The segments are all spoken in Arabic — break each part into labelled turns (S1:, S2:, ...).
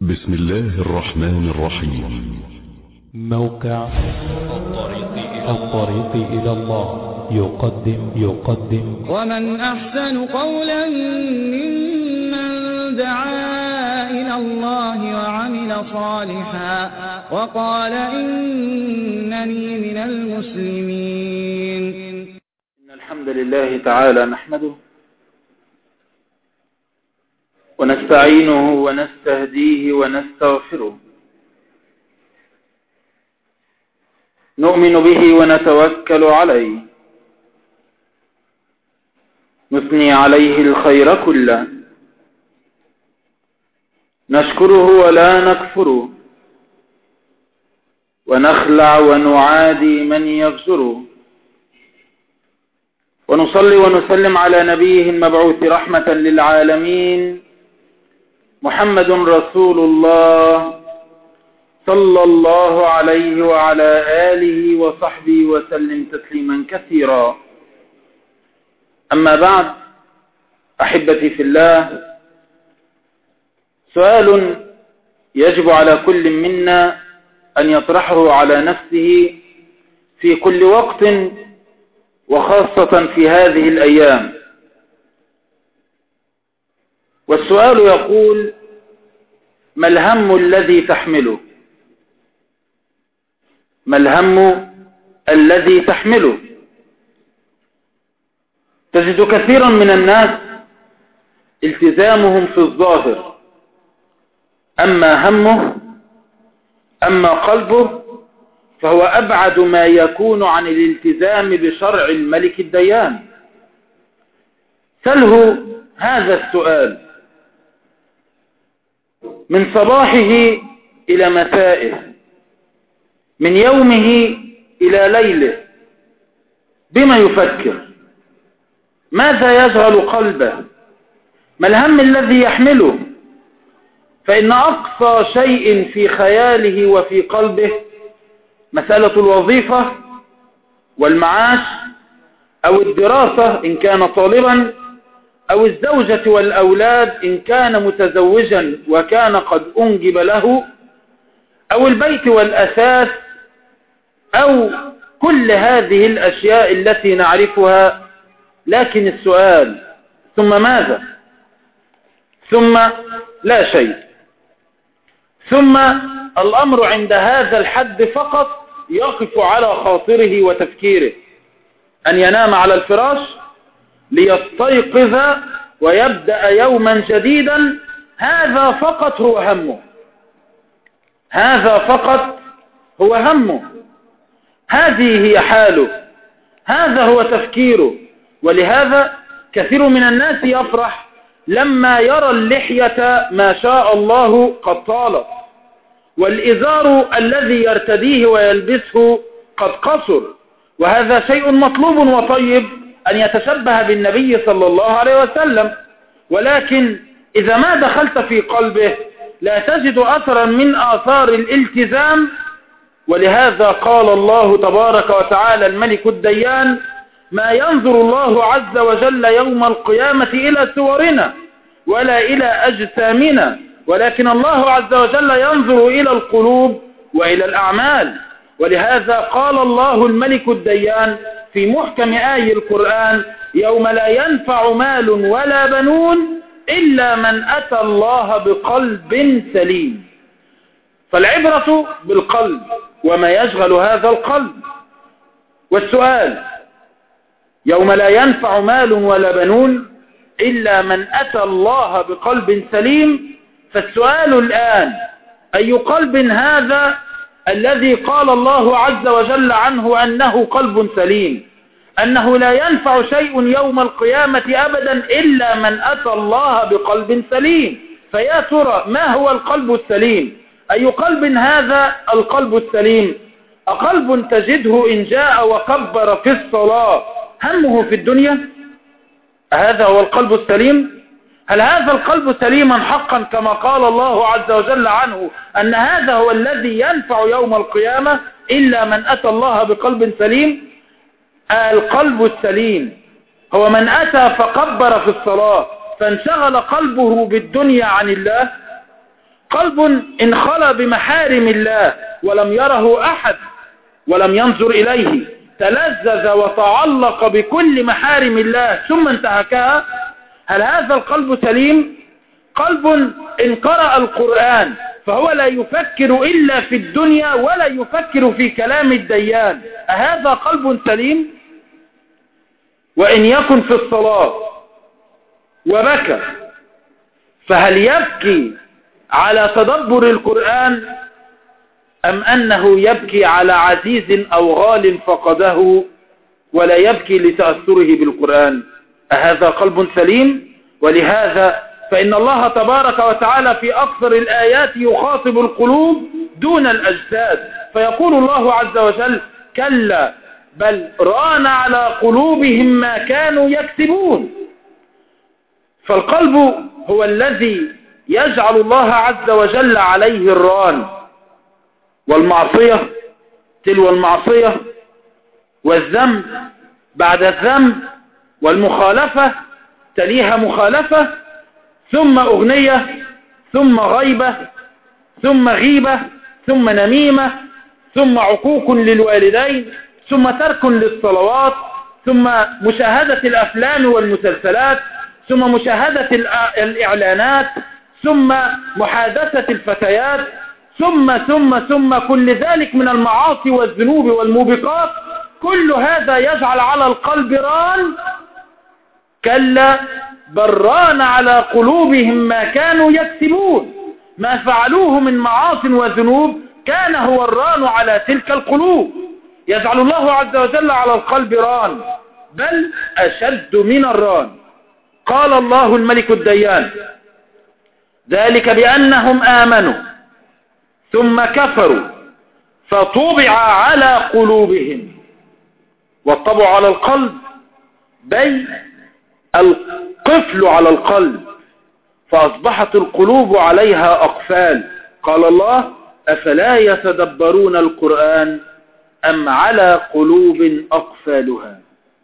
S1: بسم الله الرحمن الرحيم.
S2: موقع الطريق إلى الله يقدم
S3: ومن أحسن قولا ممن دعا إلى الله وعمل صالحا وقال إنني من المسلمين.
S4: إن الحمد لله تعالى نحمده ونستعينه ونستهديه ونستغفره، نؤمن به ونتوكل عليه، نثني عليه الخير كله، نشكره ولا نكفره، ونخلع ونعادي من يغزره، ونصلي ونسلم على نبيه المبعوث رحمة للعالمين محمد رسول الله صلى الله عليه وعلى آله وصحبه وسلم تسليما كثيرا. أما بعد، أحبتي في الله، سؤال يجب على كل منا أن يطرحه على نفسه في كل وقت، وخاصة في هذه الأيام. والسؤال يقول: ما الهم الذي تحمله؟ ما الهم الذي تحمله؟ تجد كثيرا من الناس التزامهم في الظاهر، أما همه أما قلبه فهو أبعد ما يكون عن الالتزام بشرع الملك الديان. سله هذا السؤال من صباحه إلى مسائه، من يومه إلى ليله، بما يفكر؟ ماذا يشغل قلبه؟ ما الهم الذي يحمله؟ فإن أقصى شيء في خياله وفي قلبه مسألة الوظيفة والمعاش، أو الدراسة إن كان طالبا، أو الزوجة والأولاد إن كان متزوجا وكان قد أنجب له، أو البيت والأساس، أو كل هذه الأشياء التي نعرفها. لكن السؤال: ثم ماذا؟ ثم لا شيء. ثم الأمر عند هذا الحد فقط يقف على خاطره وتفكيره، أن ينام على الفراش ليستيقظ ويبدأ يوما جديدا. هذا فقط هو همه، هذا فقط هو همه، هذه هي حاله، هذا هو تفكيره. ولهذا كثير من الناس يفرح لما يرى اللحية ما شاء الله قد طالت، والإزار الذي يرتديه ويلبسه قد قصر، وهذا شيء مطلوب وطيب أن يتشبه بالنبي صلى الله عليه وسلم. ولكن إذا ما دخلت في قلبه لا تجد أثرا من آثار الالتزام. ولهذا قال الله تبارك وتعالى الملك الديان: ما ينظر الله عز وجل يوم القيامة إلى صورنا ولا إلى أجسامنا، ولكن الله عز وجل ينظر إلى القلوب وإلى الأعمال. ولهذا قال الله الملك الديان في محكم آي القرآن: يوم لا ينفع مال ولا بنون إلا من أتى الله بقلب سليم. فالعبرة بالقلب وما يشغل هذا القلب. والسؤال: يوم لا ينفع مال ولا بنون إلا من أتى الله بقلب سليم. فالسؤال الآن: أي قلب هذا الذي قال الله عز وجل عنه أنه قلب سليم، أنه لا ينفع شيء يوم القيامة أبدا إلا من أتى الله بقلب سليم؟ فيا ترى ما هو القلب السليم؟ أي قلب هذا القلب السليم؟ أقلب تجده إن جاء وكبر في الصلاة همه في الدنيا؟ هذا هو القلب السليم؟ هل هذا القلب سليما حقا كما قال الله عز وجل عنه أن هذا هو الذي ينفع يوم القيامة إلا من أتى الله بقلب سليم؟ القلب السليم هو من أتى فكبر في الصلاة فانشغل قلبه بالدنيا عن الله، قلب انخلى بمحارم الله ولم يره أحد ولم ينظر إليه، تلذذ وتعلق بكل محارم الله ثم انتهكها، هل هذا القلب سليم؟ قلب إن قرأ القرآن فهو لا يفكر إلا في الدنيا ولا يفكر في كلام الديان، أهذا قلب سليم؟ وإن يكن في الصلاة وبكى فهل يبكي على تدبر القرآن أم أنه يبكي على عزيز أو غال فقده ولا يبكي لتأثره بالقرآن؟ أهذا قلب سليم؟ ولهذا فإن الله تبارك وتعالى في أكثر الآيات يخاطب القلوب دون الأجساد، فيقول الله عز وجل: كلا بل ران على قلوبهم ما كانوا يكسبون. فالقلب هو الذي يجعل الله عز وجل عليه الران، والمعصية تلو المعصية، والذنب بعد الذنب، والمخالفة تليها مخالفة، ثم أغنية، ثم غيبة، ثم غيبة، ثم نميمة، ثم عقوق للوالدين، ثم ترك للصلوات، ثم مشاهدة الأفلام والمسلسلات، ثم مشاهدة الإعلانات، ثم محادثة الفتيات، ثم كل ذلك من المعاصي والذنوب والموبقات، كل هذا يجعل على القلب ران. كلا بل ران على قلوبهم ما كانوا يكسبون، ما فعلوه من معاصي وذنوب كان هو الران على تلك القلوب. يجعل الله عز وجل على القلب ران، بل أشد من الران. قال الله الملك الديان: ذلك بأنهم آمنوا ثم كفروا فطبع على قلوبهم. والطبع على القلب بل القفل على القلب، فأصبحت القلوب عليها أقفال. قال الله: أفلا يتدبرون القرآن أم على قلوب أقفالها.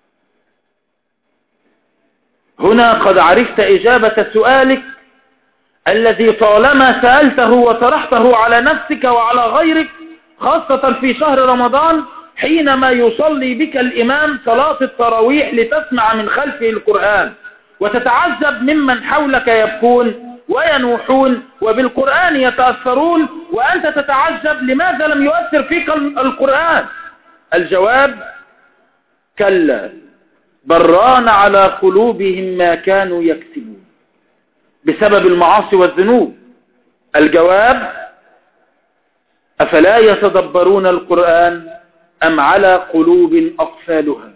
S4: هنا قد عرفت إجابة سؤالك الذي طالما سألته وطرحته على نفسك وعلى غيرك، خاصة في شهر رمضان حينما يصلي بك الإمام صلاة التراويح لتسمع من خلفه القرآن، وتتعجب ممن حولك يبكون وينوحون وبالقرآن يتأثرون، وأنت تتعجب لماذا لم يؤثر فيك القرآن. الجواب: كلا بل ران على قلوبهم ما كانوا يكسبون بسبب المعاصي والذنوب. الجواب: أفلا يتدبرون القرآن أم على قلوب أقفالها.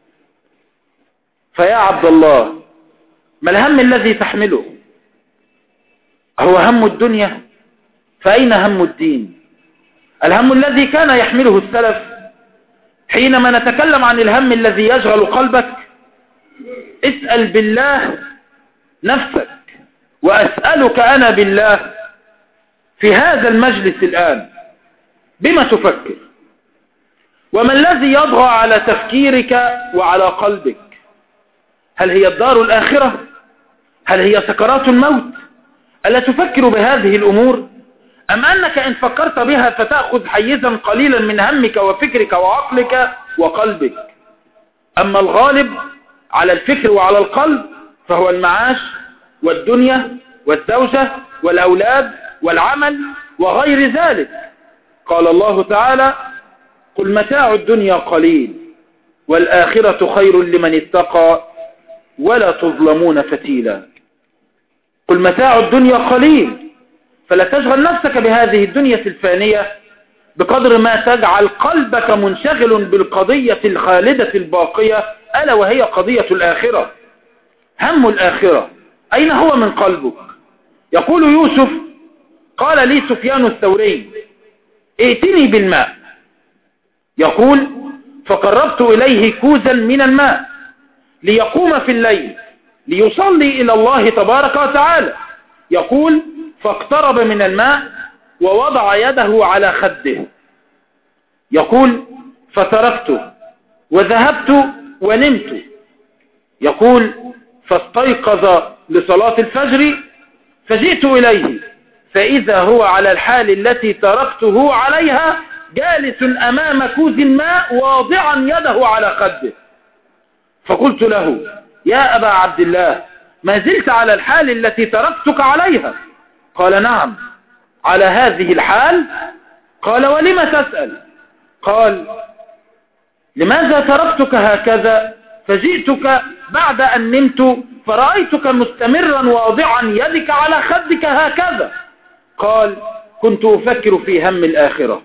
S4: فيا عبد الله، ما الهم الذي تحمله؟ هو هم الدنيا؟ فأين هم الدين؟ الهم الذي كان يحمله السلف. حينما نتكلم عن الهم الذي يشغل قلبك، اسأل بالله نفسك، وأسألك أنا بالله في هذا المجلس الآن، بما تفكر؟ وما الذي يضغى على تفكيرك وعلى قلبك؟ هل هي الدار الآخرة؟ هل هي سكرات الموت؟ ألا تفكر بهذه الأمور؟ أم أنك إن فكرت بها فتأخذ حيزا قليلا من همك وفكرك وعقلك وقلبك؟ أما الغالب على الفكر وعلى القلب فهو المعاش والدنيا والزوجة والأولاد والعمل وغير ذلك. قال الله تعالى: قل متاع الدنيا قليل والآخرة خير لمن اتقى ولا تظلمون فتيلا. قل متاع الدنيا قليل، فلا تشغل نفسك بهذه الدنيا الفانية بقدر ما تجعل قلبك منشغل بالقضية الخالدة الباقية، ألا وهي قضية الآخرة. هم الآخرة أين هو من قلبك؟ يقول يوسف: قال لي سفيان الثوري: ائتني بالماء. يقول: فقربت إليه كوزا من الماء ليقوم في الليل ليصلي إلى الله تبارك وتعالى. يقول: فاقترب من الماء ووضع يده على خده. يقول: فتركته وذهبت ونمت. يقول: فاستيقظ لصلاة الفجر فجئت إليه فإذا هو على الحال التي تركته عليها جالس أمام كوز الماء واضعا يده على خده. فقلت له: يا أبا عبد الله، ما زلت على الحال التي تركتك عليها؟ قال: نعم، على هذه الحال. قال: ولم تسأل؟ قال: لماذا تركتك هكذا فجئتك بعد أن نمت فرأيتك مستمرا واضعا يدك على خدك هكذا؟ قال: كنت أفكر في هم الآخرة.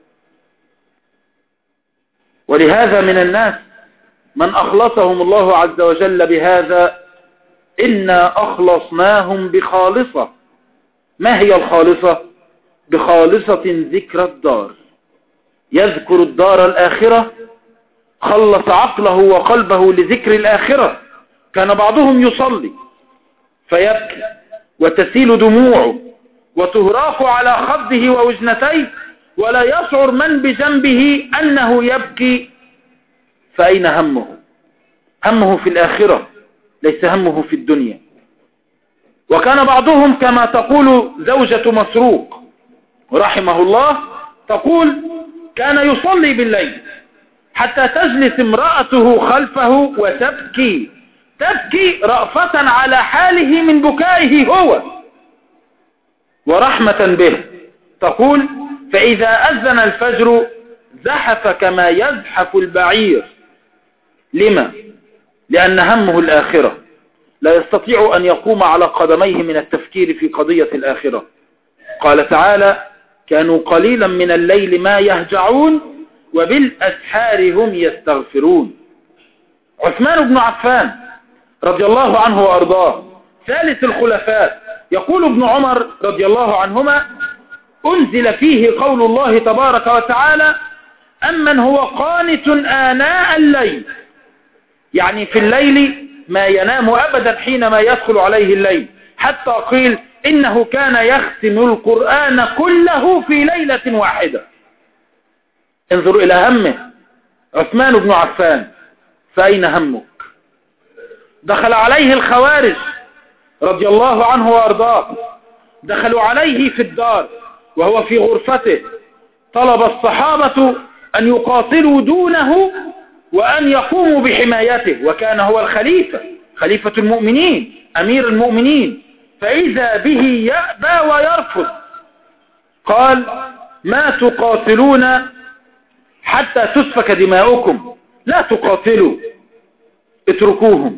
S4: ولهذا من الناس من أخلصهم الله عز وجل بهذا: إنا أخلصناهم بخالصة. ما هي الخالصة؟ بخالصة ذكر الدار، يذكر الدار الآخرة، خلص عقله وقلبه لذكر الآخرة. كان بعضهم يصلي فيبكي وتسيل دموعه وتهراق على خده ووجنتيه ولا يشعر من بجنبه أنه يبكي. فأين همه؟ همه في الآخرة، ليس همه في الدنيا. وكان بعضهم كما تقول زوجة مسروق رحمه الله، تقول: كان يصلي بالليل حتى تجلس امرأته خلفه وتبكي، تبكي رأفة على حاله من بكائه هو ورحمة به. تقول: فإذا أذن الفجر زحف كما يزحف البعير. لما؟ لأن همه الآخرة، لا يستطيع أن يقوم على قدميه من التفكير في قضية الآخرة. قال تعالى: كانوا قليلا من الليل ما يهجعون وبالأسحار هم يستغفرون. عثمان بن عفان رضي الله عنه وأرضاه ثالث الخلفاء، يقول ابن عمر رضي الله عنهما: أنزل فيه قول الله تبارك وتعالى: أمن هو قانت آناء الليل، يعني في الليل ما ينام أبدا حينما يدخل عليه الليل، حتى قيل إنه كان يختم القرآن كله في ليلة واحدة. انظر إلى همه عثمان بن عفان. فأين همك؟ دخل عليه الخوارج رضي الله عنه وأرضاه، دخلوا عليه في الدار وهو في غرفته، طلب الصحابة أن يقاتلوا دونه وأن يقوموا بحمايته، وكان هو الخليفة، خليفة المؤمنين، أمير المؤمنين. فإذا به يأبى ويرفض. قال: ما تقاتلون حتى تسفك دماؤكم، لا تقاتلوا، اتركوهم.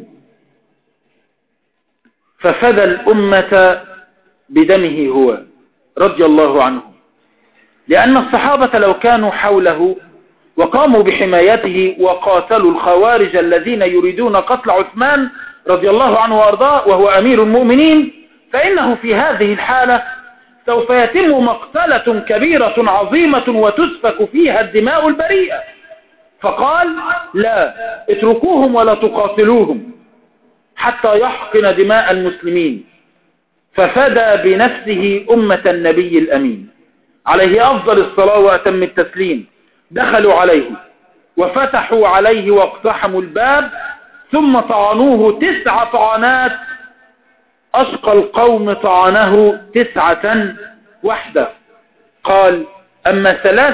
S4: ففدى الأمة بدمه هو رضي الله عنه، لأن الصحابة لو كانوا حوله وقاموا بحمايته وقاتلوا الخوارج الذين يريدون قتل عثمان رضي الله عنه وأرضاه وهو أمير المؤمنين، فإنه في هذه الحالة سوف يتم مقتلة كبيرة عظيمة وتسفك فيها الدماء البريئة. فقال: لا، اتركوهم ولا تقاتلوهم حتى يحقن دماء المسلمين. ففدى بنفسه أمة النبي الأمين عليه أفضل الصلاة وأتم التسليم. دخلوا عليه وفتحوا عليه واقتحموا الباب، ثم طعنوه 9 طعنات، أشقى القوم طعنه 9 وحده. قال: أما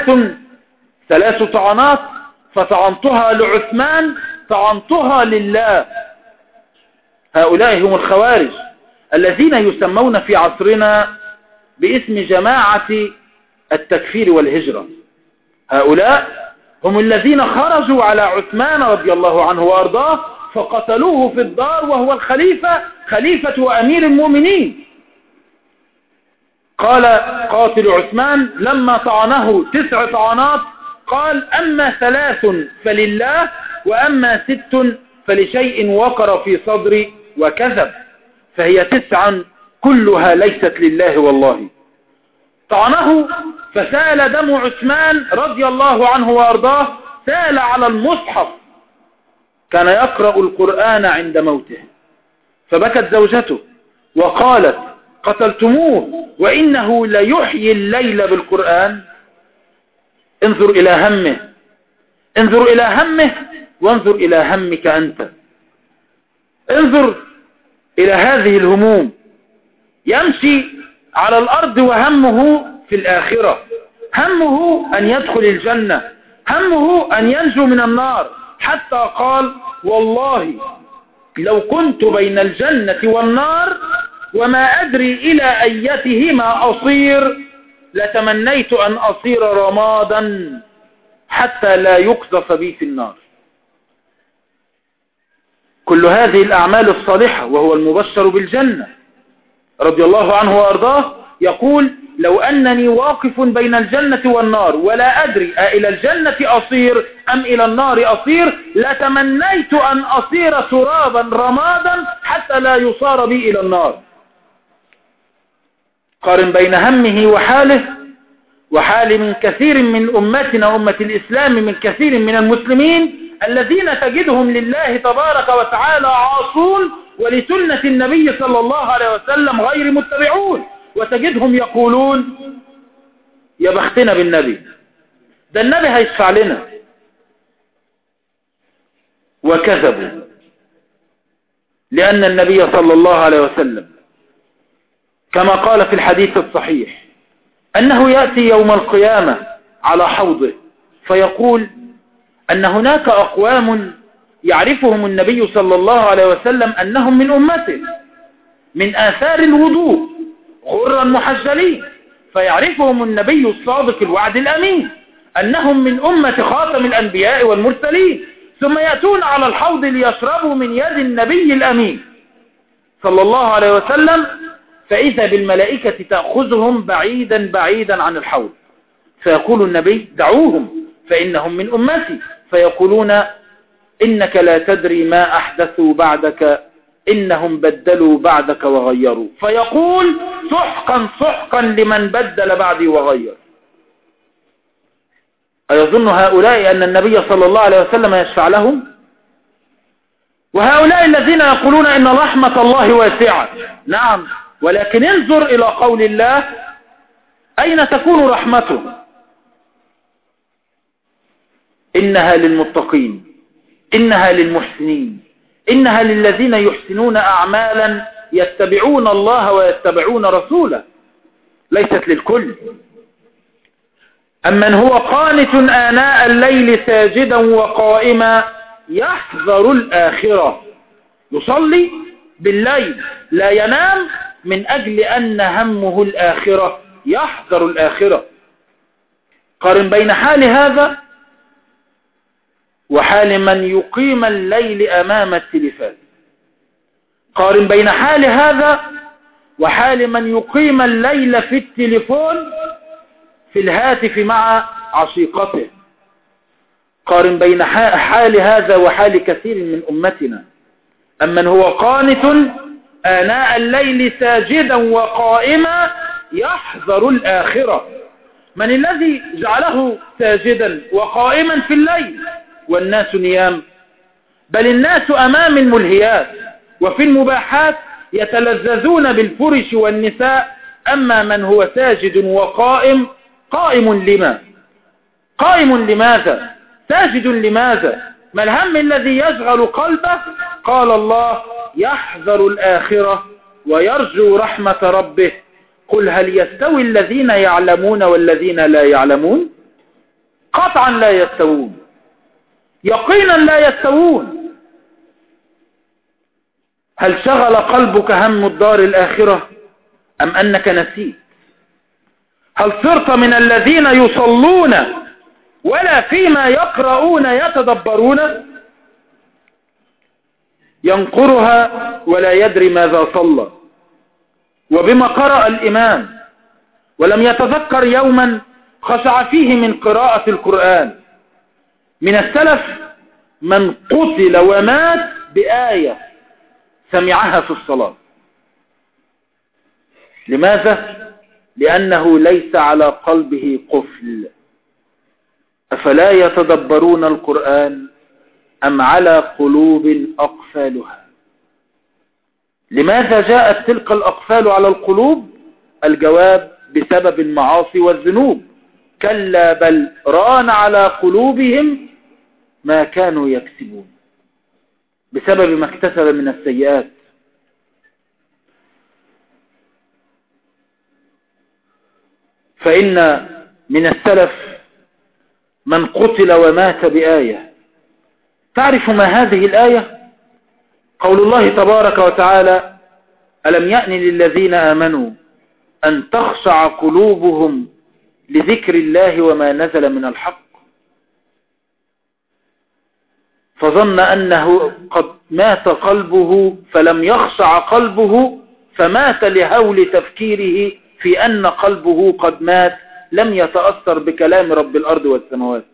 S4: 3 طعنات فطعنتها لعثمان، طعنتها لله. هؤلاء هم الخوارج الذين يسمون في عصرنا باسم جماعة التكفير والهجرة. هؤلاء هم الذين خرجوا على عثمان رضي الله عنه وأرضاه فقتلوه في الدار وهو الخليفة، خليفة وأمير المؤمنين. قال قاتل عثمان لما طعنه 9 طعنات، قال: أما 3 فلله، وأما 6 فلشيء وقر في صدري وكذب، فهي 9 كلها ليست لله والله. طعنه فسال دم عثمان رضي الله عنه وأرضاه، سال على المصحف، كان يقرأ القرآن عند موته. فبكت زوجته وقالت: قتلتموه وإنه ليحيي الليل بالقرآن. انظر إلى همه، انظر إلى همه وانظر إلى همك أنت. انظر إلى هذه الهموم. يمشي على الأرض وهمه في الآخرة، همه أن يدخل الجنة، همه أن ينجو من النار، حتى قال والله لو كنت بين الجنة والنار وما أدري إلى أيتهما أصير لتمنيت أن أصير رمادا حتى لا يقذف بي في النار. كل هذه الأعمال الصالحة وهو المبشر بالجنة رضي الله عنه وأرضاه يقول لو أنني واقف بين الجنة والنار ولا أدري إلى الجنة أصير أم إلى النار أصير لتمنيت أن أصير ترابا رمادا حتى لا يصار بي إلى النار. قارن بين همه وحاله وحال من كثير من أمتنا أمة الإسلام من كثير من المسلمين الذين تجدهم لله تبارك وتعالى عاصون ولسنة النبي صلى الله عليه وسلم غير متبعون، وتجدهم يقولون يا بختنا بالنبي، ده النبي هيشفع لنا، وكذبوا، لأن النبي صلى الله عليه وسلم كما قال في الحديث الصحيح أنه يأتي يوم القيامة على حوضه فيقول أن هناك أقوام يعرفهم النبي صلى الله عليه وسلم أنهم من أمته من آثار الوضوء غرا محجلين، فيعرفهم النبي الصادق الوعد الأمين أنهم من أمة خاتم الأنبياء والمرسلين، ثم يأتون على الحوض ليشربوا من يد النبي الأمين صلى الله عليه وسلم، فإذا بالملائكة تأخذهم بعيدا بعيدا عن الحوض، فيقول النبي دعوهم فإنهم من أمتي، فيقولون إنك لا تدري ما أحدثوا بعدك إنهم بدلوا بعدك وغيروا، فيقول سحقا سحقا لمن بدل بعدي وغير. أيظن هؤلاء أن النبي صلى الله عليه وسلم يشفع لهم؟ وهؤلاء الذين يقولون إن رحمة الله واسعة، نعم، ولكن انظر إلى قول الله أين تكون رحمته؟ إنها للمتقين، إنها للمحسنين، إنها للذين يحسنون أعمالا يتبعون الله ويتبعون رسوله، ليست للكل. أمن هو قانت آناء الليل ساجدا وقائما يحذر الآخرة، يصلي بالليل لا ينام من أجل أن همه الآخرة، يحذر الآخرة. قارن بين حال هذا وحال من يقيم الليل أمام التلفاز، قارن بين حال هذا وحال من يقيم الليل في التليفون في الهاتف مع عشيقته، قارن بين حال هذا وحال كثير من أمتنا. أمن هو قانت آناء الليل ساجدا وقائما يحذر الآخرة، من الذي جعله ساجدا وقائما في الليل والناس نيام؟ بل الناس أمام الملهيات وفي المباحات يتلذذون بالفرش والنساء، أما من هو ساجد وقائم، قائم لما؟ قائم لماذا؟ ساجد لماذا؟ ما الهم الذي يشغل قلبه؟ قال الله يحذر الآخرة ويرجو رحمة ربه، قل هل يستوي الذين يعلمون والذين لا يعلمون؟ قطعا لا يستوون، يقينا لا يستوون. هل شغل قلبك هم الدار الآخرة أم أنك نسيت؟ هل صرت من الذين يصلون ولا فيما يقرؤون يتدبرون؟ ينقرها ولا يدري ماذا صلى وبما قرأ الإمام، ولم يتذكر يوما خشع فيه من قراءة القرآن. من السلف من قتل ومات بآية سمعها في الصلاة. لماذا؟ لأنه ليس على قلبه قفل. أفلا يتدبرون القرآن أم على قلوب أقفالها؟ لماذا جاءت تلك الأقفال على القلوب؟ الجواب بسبب المعاصي والذنوب. كلا بل ران على قلوبهم ما كانوا يكسبون، بسبب ما اكتسب من السيئات. فإن من السلف من قتل ومات بآية. تعرف ما هذه الآية؟ قول الله تبارك وتعالى: ألم يأن للذين آمنوا أن تخشع قلوبهم لذكر الله وما نزل من الحق، فظن أنه قد مات قلبه فلم يخشع قلبه، فمات لهول تفكيره في أن قلبه قد مات، لم يتأثر بكلام رب الأرض والسماوات.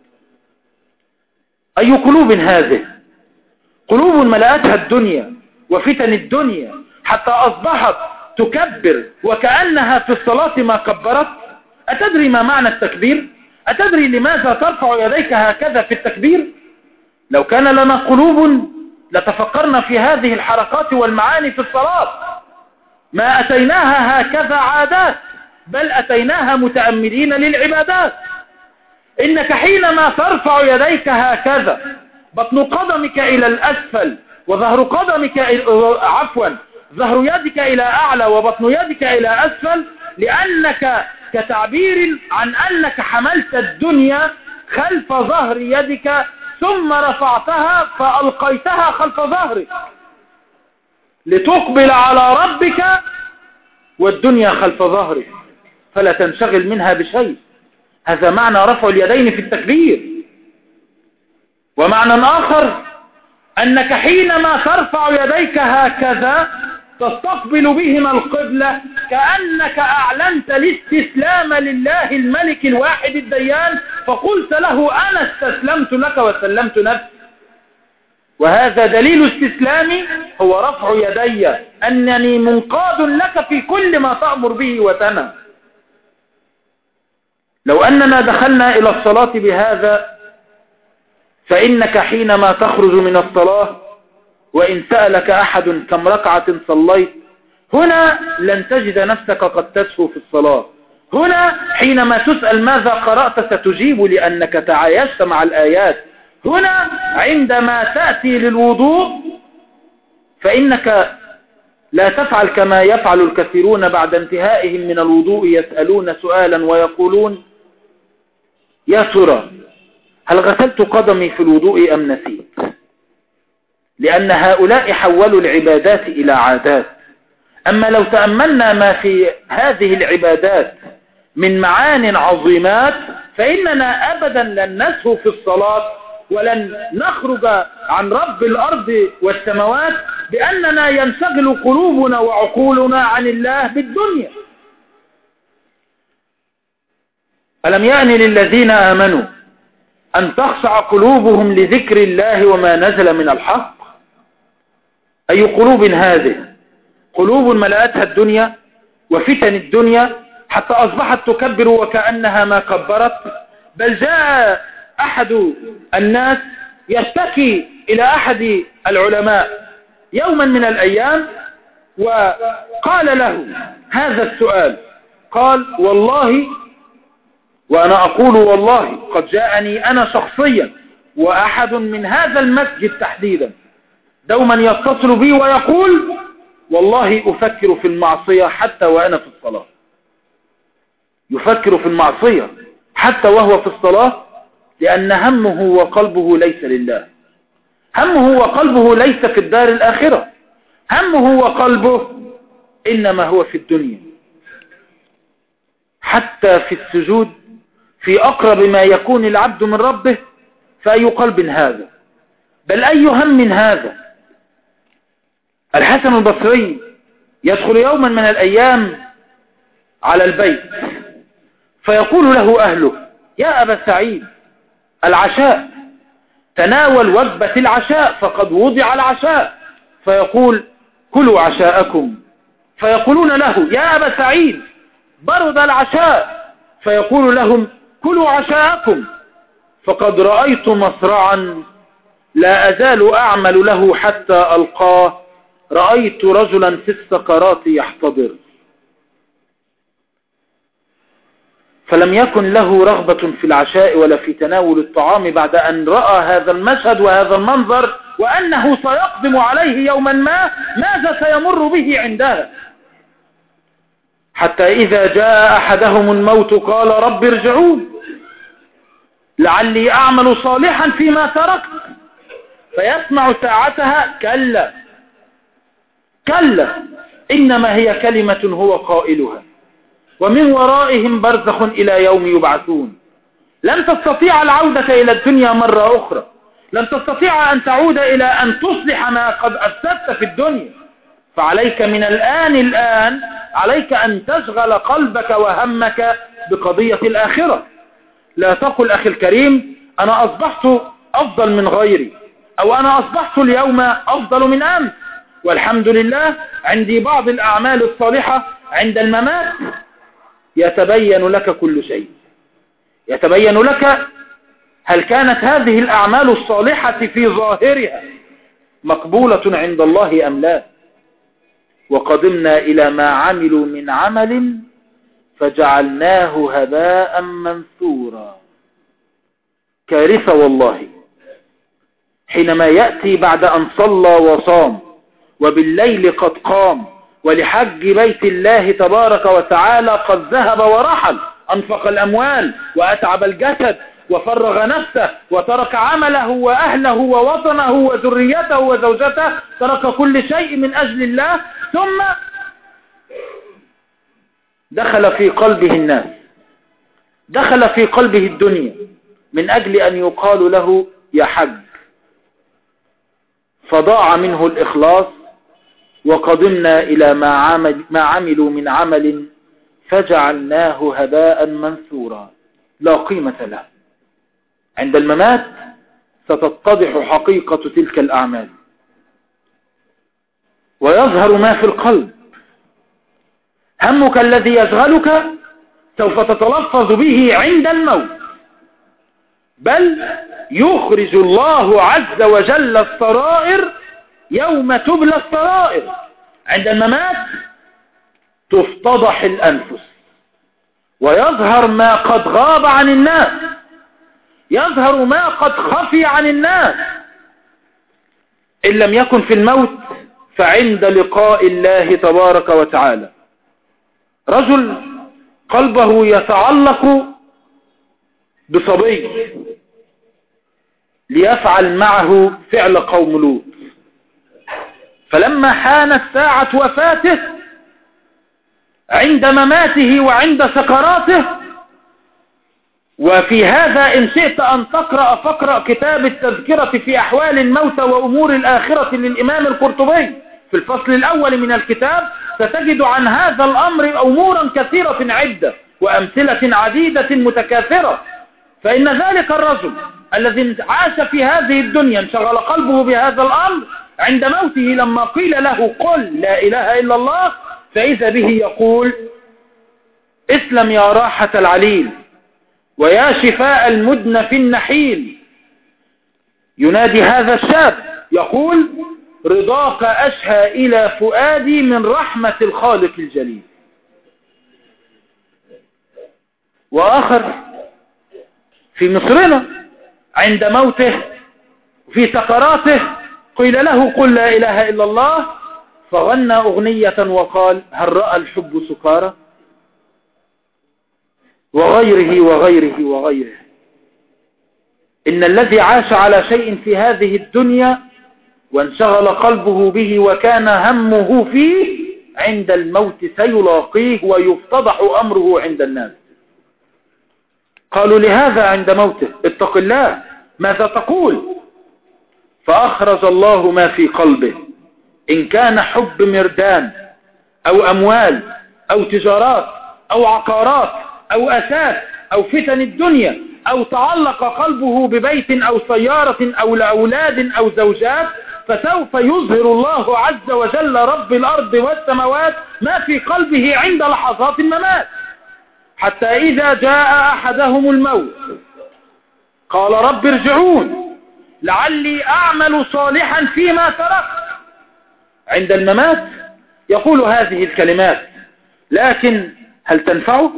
S4: أي قلوب هذه؟ قلوب ملأتها الدنيا وفتن الدنيا حتى أصبحت تكبر وكأنها في الصلاة ما كبرت. أتدري ما معنى التكبير؟ أتدري لماذا ترفع يديك هكذا في التكبير؟ لو كان لنا قلوب لتفكرنا في هذه الحركات والمعاني في الصلاة. ما أتيناها هكذا عادات، بل أتيناها متأملين للعبادات. إنك حينما ترفع يديك هكذا بطن قدمك إلى الأسفل وظهر قدمك ظهر يدك إلى أعلى وبطن يدك إلى أسفل، لأنك كتعبير عن أنك حملت الدنيا خلف ظهر يدك ثم رفعتها فألقيتها خلف ظهرك لتقبل على ربك والدنيا خلف ظهرك فلا تنشغل منها بشيء. هذا معنى رفع اليدين في التكبير. ومعنى آخر أنك حينما ترفع يديك هكذا تستقبل بهما القبلة، كأنك أعلنت الاستسلام لله الملك الواحد الديان، فقلت له أنا استسلمت لك وسلمت نفسي. وهذا دليل استسلامي، هو رفع يدي، أنني منقاد لك في كل ما تأمر به وتنهى. لو أننا دخلنا إلى الصلاة بهذا، فإنك حينما تخرج من الصلاة وإن سألك أحد كم ركعة صليت، هنا لن تجد نفسك قد تسهو في الصلاة. هنا حينما تسأل ماذا قرأت ستجيب لأنك تعايشت مع الآيات. هنا عندما تأتي للوضوء فإنك لا تفعل كما يفعل الكثيرون بعد انتهائهم من الوضوء، يسألون سؤالا ويقولون: يا ترى هل غسلت قدمي في الوضوء أم نسيت؟ لأن هؤلاء حولوا العبادات إلى عادات. أما لو تأملنا ما في هذه العبادات من معان عظيمات، فإننا أبدا لن نسهو في الصلاة ولن نخرج عن رب الأرض والسماوات بأننا ينشغل قلوبنا وعقولنا عن الله بالدنيا. ألم يأن للذين آمنوا أن تخشع قلوبهم لذكر الله وما نزل من الحق. أي قلوب هذه؟ قلوب ملأتها الدنيا وفتن الدنيا حتى أصبحت تكبر وكأنها ما كبرت. بل جاء أحد الناس يشتكي إلى أحد العلماء يوما من الأيام وقال له هذا السؤال، قال: والله، وأنا أقول والله، قد جاءني أنا شخصيا وأحد من هذا المسجد تحديدا دوما يتصل بي ويقول: والله أفكر في المعصية حتى وأنا في الصلاة. يفكر في المعصية حتى وهو في الصلاة، لأن همه وقلبه ليس لله، همه وقلبه ليس في الدار الآخرة، همه وقلبه إنما هو في الدنيا. حتى في السجود في أقرب ما يكون العبد من ربه، فأي قلب هذا؟ بل أي هم هذا؟ الحسن البصري يدخل يوما من الأيام على البيت فيقول له أهله: يا أبا سعيد، العشاء، تناول وجبة العشاء فقد وضع العشاء. فيقول: كلوا عشاءكم. فيقولون له: يا أبا سعيد، برد العشاء. فيقول لهم: كلوا عشاءكم. فقد رأيت مصرعا لا أزال أعمل له حتى ألقاه، رأيت رجلا في السكرات يحتضر. فلم يكن له رغبة في العشاء ولا في تناول الطعام بعد أن رأى هذا المشهد وهذا المنظر، وأنه سيقدم عليه يوما ما ماذا سيمر به عندها. حتى إذا جاء أحدهم الموت قال رب ارجعون لعلي أعمل صالحا فيما تركت، فيسمع ساعتها كلا كلا إنما هي كلمة هو قائلها ومن ورائهم برزخ إلى يوم يبعثون. لن تستطيع العودة إلى الدنيا مرة أخرى، لن تستطيع أن تعود إلى أن تصلح ما قد أفسدت في الدنيا. فعليك من الآن عليك أن تشغل قلبك وهمك بقضية الآخرة. لا تقل أخي الكريم أنا أصبحت أفضل من غيري، أو أنا أصبحت اليوم أفضل من أمس، والحمد لله عندي بعض الأعمال الصالحة. عند الممات يتبين لك كل شيء، يتبين لك هل كانت هذه الأعمال الصالحة في ظاهرها مقبولة عند الله أم لا. وقدمنا إلى ما عملوا من عمل فجعلناه هباء منثورا. كارثة والله حينما يأتي بعد أن صلى وصام وبالليل قد قام ولحج بيت الله تبارك وتعالى قد ذهب ورحل، أنفق الأموال وأتعب الجسد وفرغ نفسه وترك عمله وأهله ووطنه وذريته وزوجته، ترك كل شيء من أجل الله، ثم دخل في قلبه الناس، دخل في قلبه الدنيا من أجل أن يقال له يا حج، فضاع منه الإخلاص. وقدمنا إلى ما عملوا من عمل فجعلناه هباء منثورا لا قيمة له. عند الممات ستتضح حقيقة تلك الأعمال ويظهر ما في القلب. همك الذي يشغلك سوف تتلفظ به عند الموت، بل يخرج الله عز وجل السرائر يوم تبلى السرائر. عند الممات تفتضح الأنفس ويظهر ما قد غاب عن الناس، يظهر ما قد خفي عن الناس. إن لم يكن في الموت فعند لقاء الله تبارك وتعالى. رجل قلبه يتعلق بصبي ليفعل معه فعل قوم لوط، فلما حانت ساعة وفاته عند مماته وعند سكراته، وفي هذا إن شئت أن تقرأ فاقرأ كتاب التذكرة في أحوال الموت وأمور الآخرة للإمام القرطبي في الفصل الأول من الكتاب، ستجد عن هذا الأمر أمورا كثيرة عدة وأمثلة عديدة متكاثرة. فإن ذلك الرجل الذي عاش في هذه الدنيا انشغل قلبه بهذا الأمر، عند موته لما قيل له قل لا إله إلا الله فإذا به يقول اسلم يا راحة العليل ويا شفاء المدن في النحيل. ينادي هذا الشاب يقول رضاك أشهى إلى فؤادي من رحمة الخالق الجليل. وآخر في مصرنا عند موته في سكراته قيل له قل لا إله إلا الله فغنى أغنية وقال هل رأى الحب سكارى، وغيره وغيره وغيره. إن الذي عاش على شيء في هذه الدنيا وانشغل قلبه به وكان همه فيه عند الموت سيلاقيه ويفتضح أمره عند الناس. قالوا لهذا عند موته اتق الله ماذا تقول؟ فأخرج الله ما في قلبه، إن كان حب مردان أو أموال أو تجارات أو عقارات أو أساس أو فتن الدنيا أو تعلق قلبه ببيت أو سيارة أو لأولاد أو زوجات، فسوف يظهر الله عز وجل رب الأرض والسماوات ما في قلبه عند لحظات الممات. حتى إذا جاء أحدهم الموت قال رب ارجعون لعلي أعمل صالحا فيما تركت. عند الممات يقول هذه الكلمات، لكن هل تنفعه؟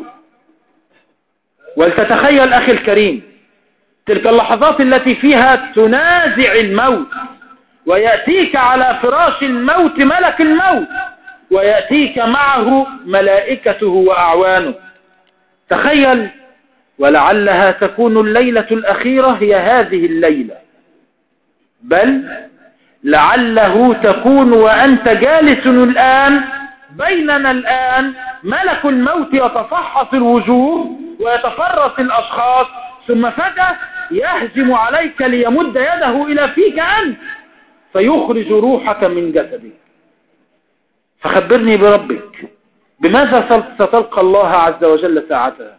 S4: ولتتخيل أخي الكريم تلك اللحظات التي فيها تنازع الموت ويأتيك على فراش الموت ملك الموت ويأتيك معه ملائكته وأعوانه. تخيل، ولعلها تكون الليلة الأخيرة هي هذه الليلة، بل لعله تكون وأنت جالس الآن بيننا الآن ملك الموت يتفحص الوجوه ويتفرس الأشخاص، ثم فجأة يهجم عليك ليمد يده إلى فيك أنت فيخرج روحك من جسدك. فخبرني بربك، بماذا ستلقى الله عز وجل ساعتها؟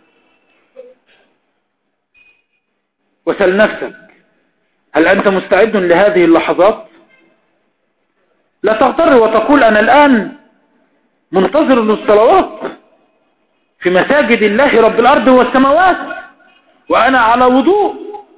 S4: وسل نفسك، هل أنت مستعد لهذه اللحظات؟ لا تغتر وتقول أنا الآن منتظر للصلوات في مساجد الله رب الأرض والسماوات وأنا على وضوء.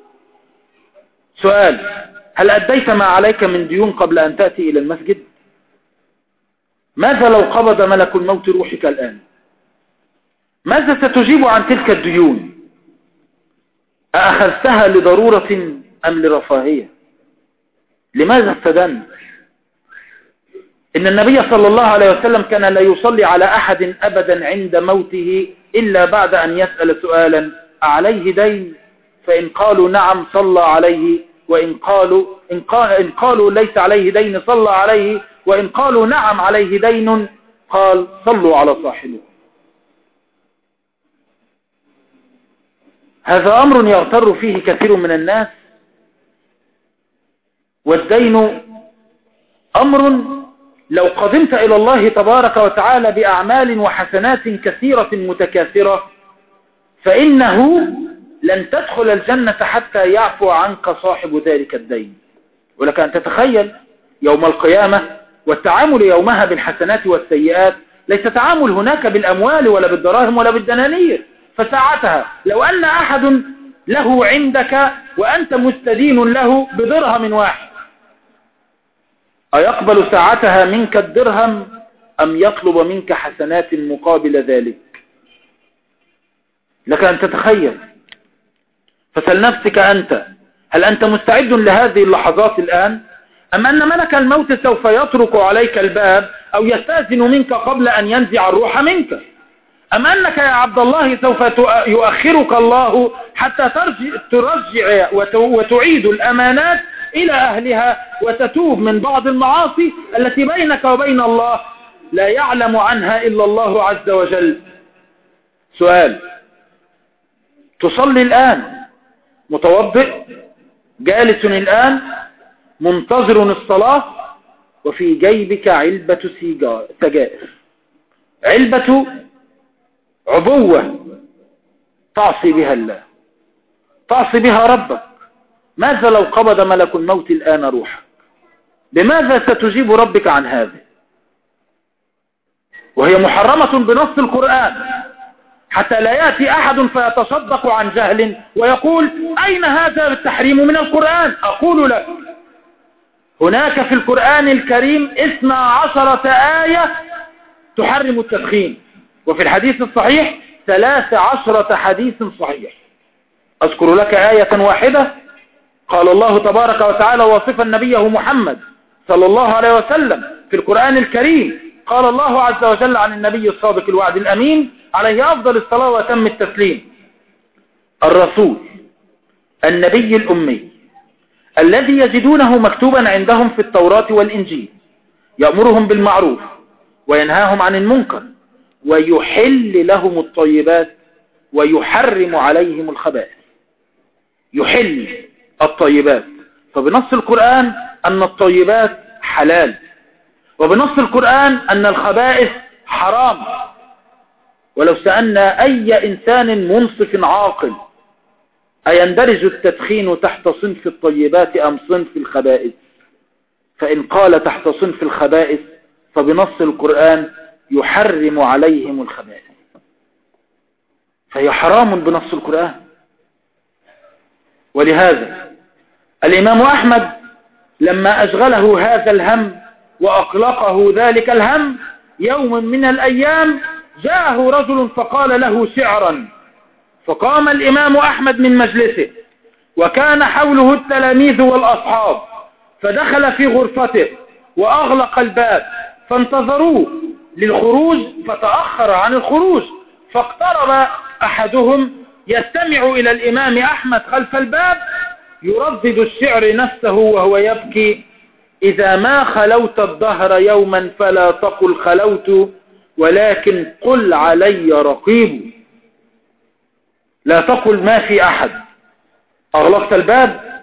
S4: سؤال، هل أديت ما عليك من ديون قبل أن تأتي إلى المسجد؟ ماذا لو قبض ملك الموت روحك الآن؟ ماذا ستجيب عن تلك الديون؟ أأخذتها لضرورة أم لرفاهية؟ لماذا استدنت؟ إن النبي صلى الله عليه وسلم كان لا يصلي على أحد أبدا عند موته إلا بعد أن يسأل سؤالا: أعليه دين؟ فإن قالوا نعم صلى عليه، وإن قالوا ليس عليه دين صلى عليه، وإن قالوا نعم عليه دين قال صلوا على صاحبه. هذا أمر يغتر فيه كثير من الناس، والدين أمر لو قدمت إلى الله تبارك وتعالى بأعمال وحسنات كثيرة متكاثرة فإنه لن تدخل الجنة حتى يعفو عنك صاحب ذلك الدين. ولك أن تتخيل يوم القيامة والتعامل يومها بالحسنات والسيئات ليس تعامل هناك بالأموال ولا بالدراهم ولا بالدنانير. فساعتها لو أن أحد له عندك وأنت مستدين له بدرهم واحد، أيقبل ساعتها منك الدرهم أم يطلب منك حسنات مقابل ذلك؟ لك أن تتخيل. فسل نفسك أنت، هل أنت مستعد لهذه اللحظات الآن؟ أم أن ملك الموت سوف يطرق عليك الباب أو يستأذن منك قبل أن ينزع الروح منك؟ أم أنك يا عبد الله سوف يؤخرك الله حتى ترجع وتعيد الأمانات إلى أهلها وتتوب من بعض المعاصي التي بينك وبين الله لا يعلم عنها إلا الله عز وجل؟ سؤال، تصلي الآن متوضئ جالس الآن منتظر الصلاة وفي جيبك علبة سجائر، علبة عبوة تعصي بها الله، تعصي بها ربك. ماذا لو قبض ملك الموت الآن روحك؟ بماذا ستجيب ربك عن هذا؟ وهي محرمة بنص القرآن، حتى لا يأتي أحد فيتصدق عن جهل ويقول أين هذا التحريم من القرآن؟ أقول لك هناك في القرآن الكريم 12 آية تحرم التدخين، وفي الحديث الصحيح 13 حديث صحيح. أذكر لك آية واحدة قال الله تبارك وتعالى واصفا نبيه محمد صلى الله عليه وسلم في القرآن الكريم. قال الله عز وجل عن النبي الصادق الوعد الأمين عليه أفضل الصلاة وتم التسليم: الرسول النبي الأمي الذي يجدونه مكتوبا عندهم في التوراة والإنجيل، يأمرهم بالمعروف وينهاهم عن المنكر ويحل لهم الطيبات ويحرم عليهم الخبائث. يحل الطيبات، فبنص القرآن أن الطيبات حلال، وبنص القرآن أن الخبائث حرام. ولو سألنا أي إنسان منصف عاقل أيندرج التدخين تحت صنف الطيبات أم صنف الخبائث، فإن قال تحت صنف الخبائث فبنص القرآن يحرم عليهم الخبائث، فهي حرام بنص القرآن. ولهذا الإمام أحمد لما أشغله هذا الهم وأقلقه ذلك الهم، يوم من الأيام جاءه رجل فقال له شعرا، فقام الإمام أحمد من مجلسه وكان حوله التلاميذ والأصحاب، فدخل في غرفته وأغلق الباب فانتظروه للخروج فتأخر عن الخروج، فاقترب أحدهم يستمع إلى الإمام أحمد خلف الباب يردد الشعر نفسه وهو يبكي: إذا ما خلوت الدهر يوما فلا تقل خلوت ولكن قل علي رقيب. لا تقل ما في أحد. أغلقت الباب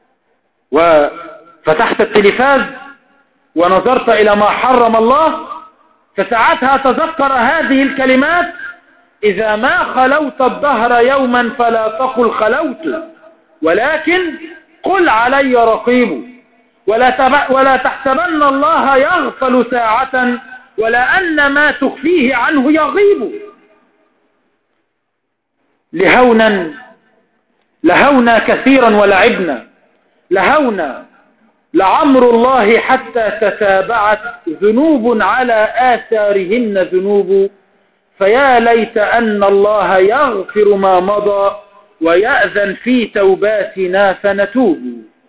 S4: وفتحت التلفاز ونظرت إلى ما حرم الله، فساعتها تذكر هذه الكلمات: إذا ما خلوت الدهر يوما فلا تقل خلوت ولكن قل علي رقيب. ولا تحسبن الله يغفل ساعة ولا أن ما تخفيه عنه يغيب. لهونا كثيرا ولعبنا، لهونا لعمر الله حتى تتابعت ذنوب على آثارهن ذنوب، فيا ليت أن الله يغفر ما مضى ويأذن في توباتنا فنتوب.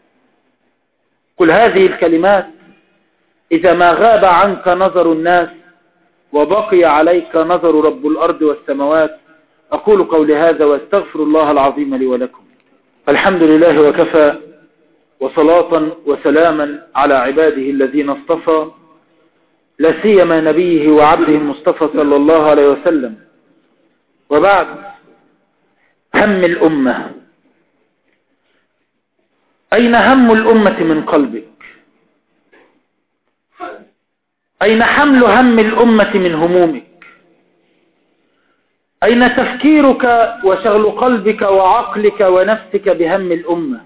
S4: كل هذه الكلمات إذا ما غاب عنك نظر الناس وبقي عليك نظر رب الأرض والسماوات. أقول قولي هذا واستغفر الله العظيم لي ولكم. الحمد لله وكفى، وصلاة وسلاما على عباده الذين اصطفى، لا سيما نبيه وعبده المصطفى صلى الله عليه وسلم. وبعد، هم الأمة. أين هم الأمة من قلبك؟ أين حمل هم الأمة من همومك؟ أين تفكيرك وشغل قلبك وعقلك ونفسك بهم الأمة؟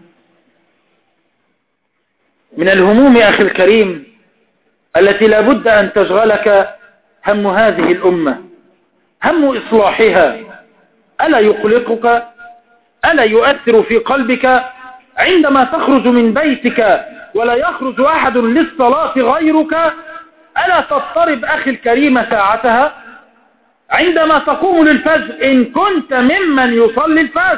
S4: من الهموم أخي الكريم التي لا بد أن تشغلك هم هذه الأمة، هم إصلاحها. ألا يقلقك؟ ألا يؤثر في قلبك عندما تخرج من بيتك ولا يخرج أحد للصلاة غيرك؟ ألا تضطرب أخي الكريم ساعتها عندما تقوم للفجر إن كنت ممن يصلي الفجر؟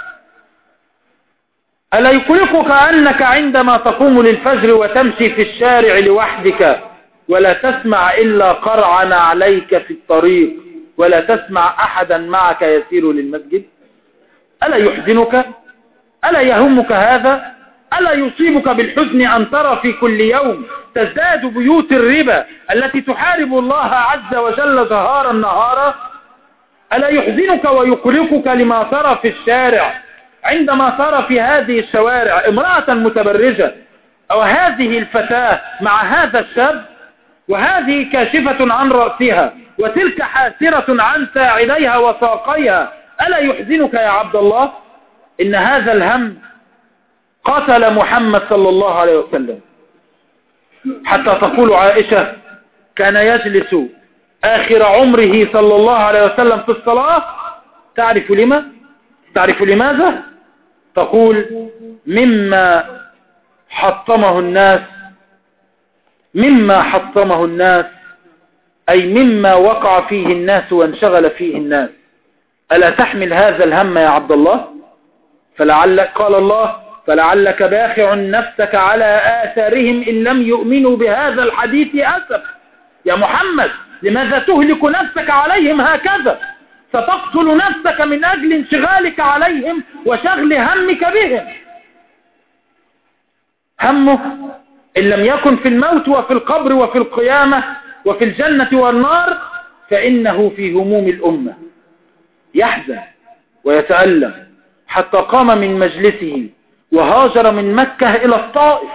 S4: ألا يقلقك أنك عندما تقوم للفجر وتمشي في الشارع لوحدك ولا تسمع إلا قرع عليك في الطريق ولا تسمع أحدا معك يسير للمسجد؟ ألا يحزنك؟ ألا يهمك هذا؟ ألا يصيبك بالحزن أن ترى في كل يوم تزداد بيوت الربا التي تحارب الله عز وجل ظهارا نهارا؟ ألا يحزنك ويقلقك لما ترى في الشارع عندما ترى في هذه الشوارع امرأة متبرجة أو هذه الفتاة مع هذا الشاب وهذه كاشفة عن رأسها وتلك حاسرة عن ساعديها وساقيها؟ ألا يحزنك يا عبد الله؟ إن هذا الهم قتل محمد صلى الله عليه وسلم، حتى تقول عائشة: كان يجلس آخر عمره صلى الله عليه وسلم في الصلاة. تعرف لما؟ تعرف لماذا؟ تقول: مما حطمه الناس، أي مما وقع فيه الناس وانشغل فيه الناس. ألا تحمل هذا الهم يا عبد الله؟ قال الله: فلعلك باخع نفسك على آثارهم إن لم يؤمنوا بهذا الحديث أسف. يا محمد، لماذا تهلك نفسك عليهم هكذا؟ ستقتل نفسك من أجل انشغالك عليهم وشغل همك بهم. همه إن لم يكن في الموت وفي القبر وفي القيامة وفي الجنة والنار فإنه في هموم الأمة. يحزن ويتألم حتى قام من مجلسه وهاجر من مكة إلى الطائف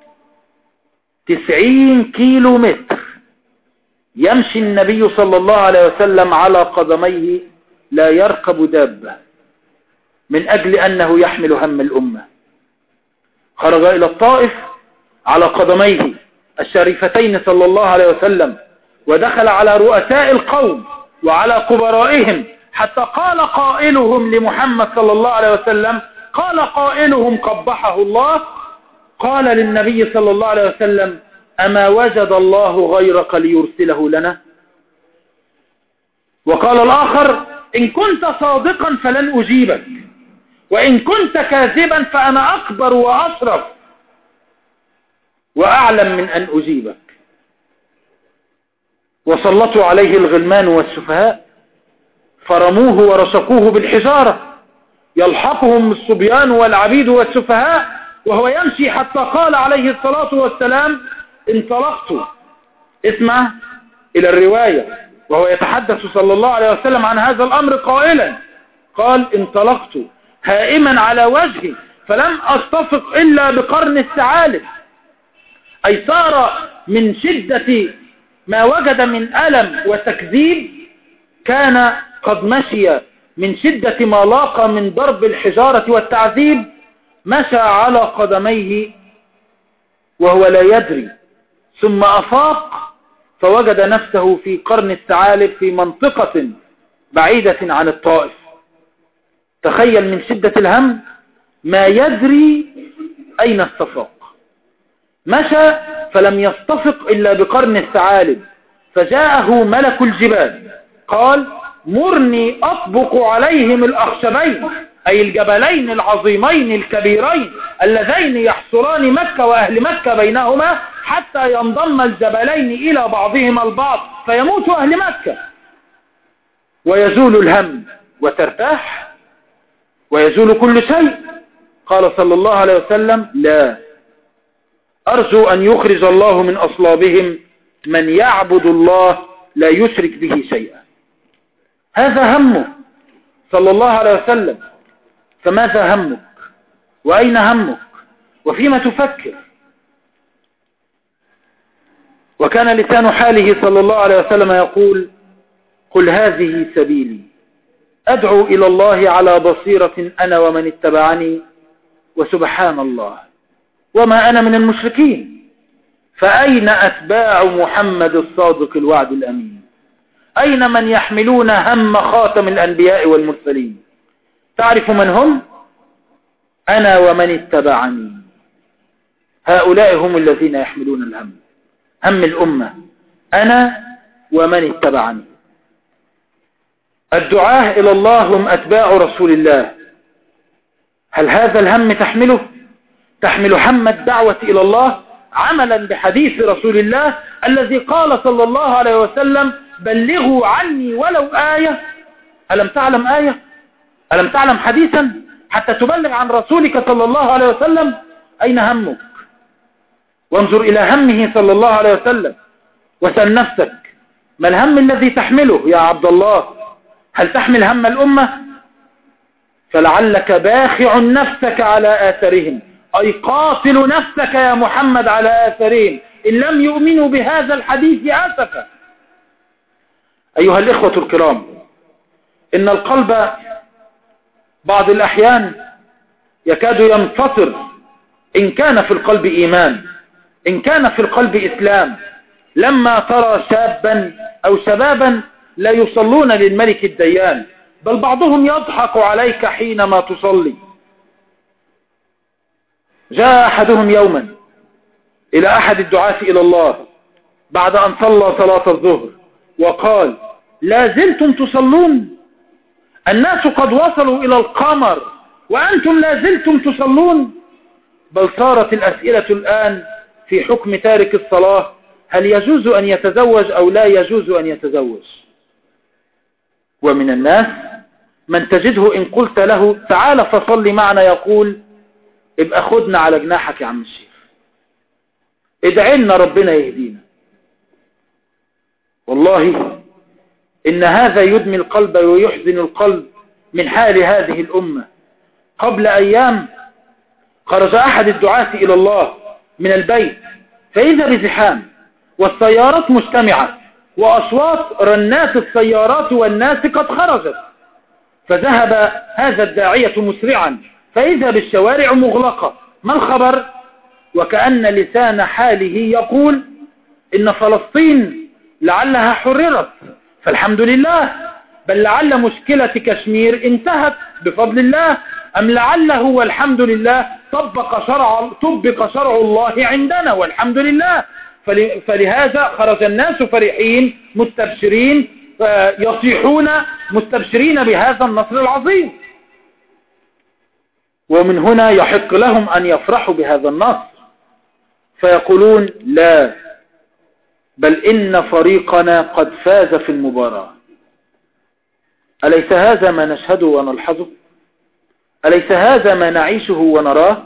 S4: 90 كيلو متر، يمشي النبي صلى الله عليه وسلم على قدميه لا يركب دابة من أجل أنه يحمل هم الأمة. خرج إلى الطائف على قدميه الشريفتين صلى الله عليه وسلم، ودخل على رؤساء القوم وعلى كبرائهم، حتى قال قائلهم لمحمد صلى الله عليه وسلم، قال قائلهم قبحه الله، قال للنبي صلى الله عليه وسلم: أما وجد الله غيرك ليرسله لنا؟ وقال الآخر: إن كنت صادقا فلن أجيبك، وإن كنت كاذبا فأنا أكبر وأشرف وأعلم من أن أجيبك. وسلطوا عليه الغلمان والسفهاء فرموه ورشقوه بالحجارة، يلحقهم الصبيان والعبيد والسفهاء وهو يمشي، حتى قال عليه الصلاة والسلام: انطلقت. اسمع إلى الرواية، وهو يتحدث صلى الله عليه وسلم عن هذا الأمر قائلا، قال: انطلقت هائما على وجهي فلم أستفق إلا بقرن الثعالب، أي صار من شدة ما وجد من ألم وتكذيب، كان قد مشي من شدة ما لاقى من ضرب الحجارة والتعذيب، مشى على قدميه وهو لا يدري، ثم أفاق فوجد نفسه في قرن الثعالب في منطقة بعيدة عن الطائف. تخيل من شدة الهم ما يدري أين استفاق. مشى فلم يستفق إلا بقرن الثعالب، فجاءه ملك الجبال قال: مرني أطبق عليهم الأخشبين، أي الجبلين العظيمين الكبيرين اللذين يحصران مكة وأهل مكة بينهما، حتى ينضم الجبلين إلى بعضهما البعض فيموت أهل مكة ويزول الهم وترتاح ويزول كل شيء. قال صلى الله عليه وسلم: لا، أرجو أن يخرج الله من أصلابهم من يعبد الله لا يشرك به شيئا. هذا همه صلى الله عليه وسلم. فماذا همك؟ وأين همك؟ وفيما تفكر؟ وكان لسان حاله صلى الله عليه وسلم يقول: قل هذه سبيلي أدعو إلى الله على بصيرة أنا ومن اتبعني وسبحان الله وما أنا من المشركين. فأين أتباع محمد الصادق الوعد الأمين؟ أين من يحملون هم خاتم الأنبياء والمرسلين؟ تعرف من هم؟ أنا ومن اتبعني. هؤلاء هم الذين يحملون الهم، هم الأمة، أنا ومن اتبعني. الدعاة إلى الله هم أتباع رسول الله. هل هذا الهم تحمله؟ تحمل هم الدعوة إلى الله عملا بحديث رسول الله الذي قال صلى الله عليه وسلم: بلغوا عني ولو آية. ألم تعلم آية؟ ألم تعلم حديثا حتى تبلغ عن رسولك صلى الله عليه وسلم؟ أين همك؟ وانظر إلى همه صلى الله عليه وسلم وسأل نفسك: ما الهم الذي تحمله يا عبد الله؟ هل تحمل هم الأمة؟ فلعلك باخع نفسك على آثارهم، أي قاتل نفسك يا محمد على آثارهم إن لم يؤمنوا بهذا الحديث آسفا. أيها الإخوة الكرام، إن القلب بعض الأحيان يكاد ينفطر إن كان في القلب إيمان، إن كان في القلب إسلام، لما ترى شابا أو شبابا لا يصلون للملك الديان، بل بعضهم يضحك عليك حينما تصلي. جاء أحدهم يوما إلى أحد الدعاة إلى الله بعد أن صلى صلاة الظهر وقال: لا زلتم تصلون؟ الناس قد وصلوا إلى القمر وأنتم لا زلتم تصلون؟ بل صارت الأسئلة الآن في حكم تارك الصلاة: هل يجوز أن يتزوج أو لا يجوز أن يتزوج؟ ومن الناس من تجده إن قلت له تعال فصلي معنا يقول: ابقى خدنا على جناحك يا عم الشيخ، ادعي لنا ربنا يهدينا. والله إن هذا يدمي القلب ويحزن القلب من حال هذه الأمة. قبل أيام خرج أحد الدعاة إلى الله من البيت فإذا بزحام والسيارات مجتمعة وأصوات رنات السيارات والناس قد خرجت، فذهب هذا الداعية مسرعا فإذا بالشوارع مغلقة. ما الخبر؟ وكأن لسان حاله يقول: إن فلسطين لعلها حررت فالحمد لله، بل لعل مشكلة كشمير انتهت بفضل الله، أم لعله والحمد لله طبق شرع الله عندنا والحمد لله. فلهذا خرج الناس فرحين مستبشرين يصيحون مستبشرين بهذا النصر العظيم. ومن هنا يحق لهم أن يفرحوا بهذا النصر فيقولون: لا، بل إن فريقنا قد فاز في المباراة. أليس هذا ما نشهده ونلحظه؟ أليس هذا ما نعيشه ونراه؟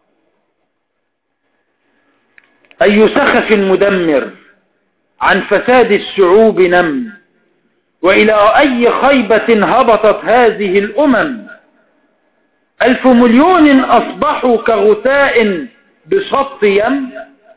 S4: أي سخف مدمر عن فساد الشعوب نم، وإلى أي خيبة هبطت هذه الأمم. 1,000 مليون أصبحوا كغثاء بشط يم.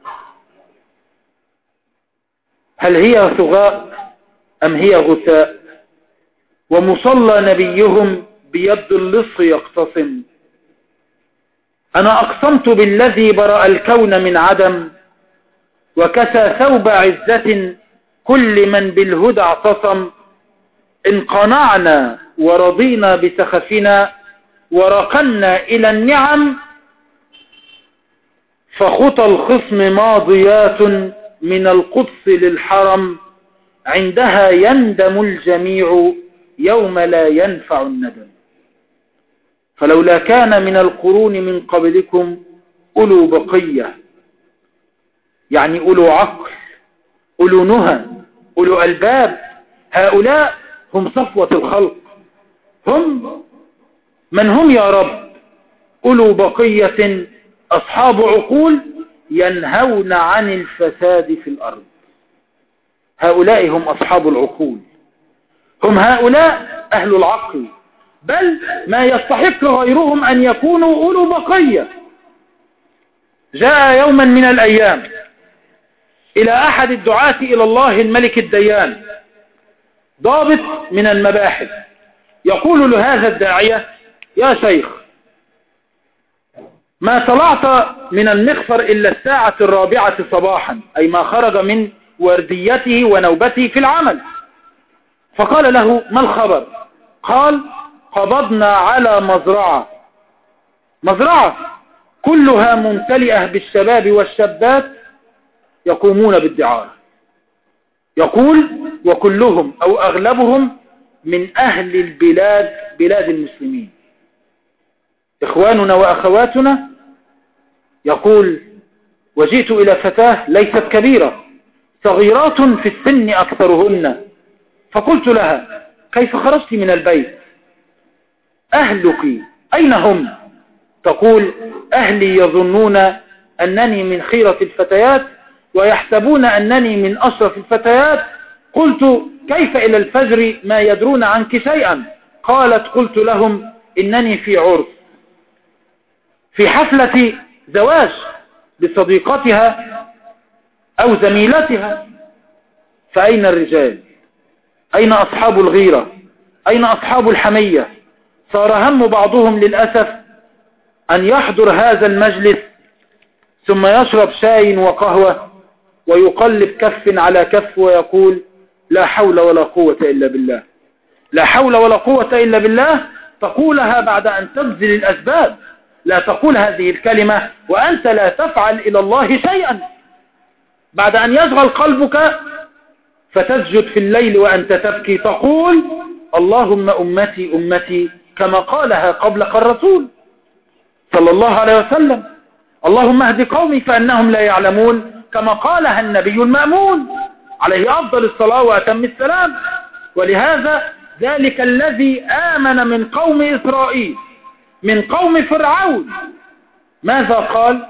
S4: هل هي ثغاء أم هي غثاء؟ ومصلى نبيهم بيد اللص يقتصم. أنا أقسمت بالذي برأ الكون من عدم، وكسى ثوب عزة كل من بالهدى اعتصم. إن قنعنا ورضينا بسخفنا ورقنا إلى النعم، فخطى الخصم ماضيات من القدس للحرم. عندها يندم الجميع يوم لا ينفع الندم. فلولا كان من القرون من قبلكم أولو بقية، يعني أولو عقل، أولو نهى، أولو ألباب، هؤلاء هم صفوة الخلق. هم من هم يا رب؟ أولو بقية أصحاب عقول ينهون عن الفساد في الأرض. هؤلاء هم أصحاب العقول، هم هؤلاء أهل العقل، بل ما يستحق غيرهم أن يكونوا أولو بقية. جاء يوما من الأيام إلى أحد الدعاة إلى الله الملك الديان ضابط من المباحث، يقول لهذا الداعية: يا شيخ، ما طلعت من المخفر إلا الساعة 4 صباحا، أي ما خرج من ورديته ونوبته في العمل. فقال له: ما الخبر؟ قال: قبضنا على مزرعة كلها ممتلئة بالشباب والشابات يقومون بالدعارة. يقول: وكلهم أو أغلبهم من أهل البلاد، بلاد المسلمين، إخواننا وأخواتنا. يقول: وجئت إلى فتاة ليست كبيرة، صغيرات في السن أكثرهن، فقلت لها: كيف خرجت من البيت؟ أهلك أين هم؟ تقول: أهلي يظنون أنني من خيرة الفتيات ويحسبون أنني من أشرف الفتيات. قلت: كيف إلى الفجر ما يدرون عنك شيئا؟ قالت: قلت لهم إنني في عرس، في حفلة زواج بصديقتها أو زميلتها. فأين الرجال؟ أين أصحاب الغيرة؟ أين أصحاب الحمية؟ صار هم بعضهم للأسف أن يحضر هذا المجلس ثم يشرب شاي وقهوة ويقلب كف على كف ويقول: لا حول ولا قوة إلا بالله، لا حول ولا قوة إلا بالله. تقولها بعد أن تبذل الأسباب، لا تقول هذه الكلمة وأنت لا تفعل إلى الله شيئا. بعد أن يشغل قلبك فتسجد في الليل وأنت تبكي، تقول: اللهم أمتي أمتي، كما قالها قبلك الرسول صلى الله عليه وسلم. اللهم اهد قومي فإنهم لا يعلمون، كما قالها النبي المأمون عليه أفضل الصلاة وأتم السلام. ولهذا ذلك الذي آمن من قوم إسرائيل، من قوم فرعون، ماذا قال؟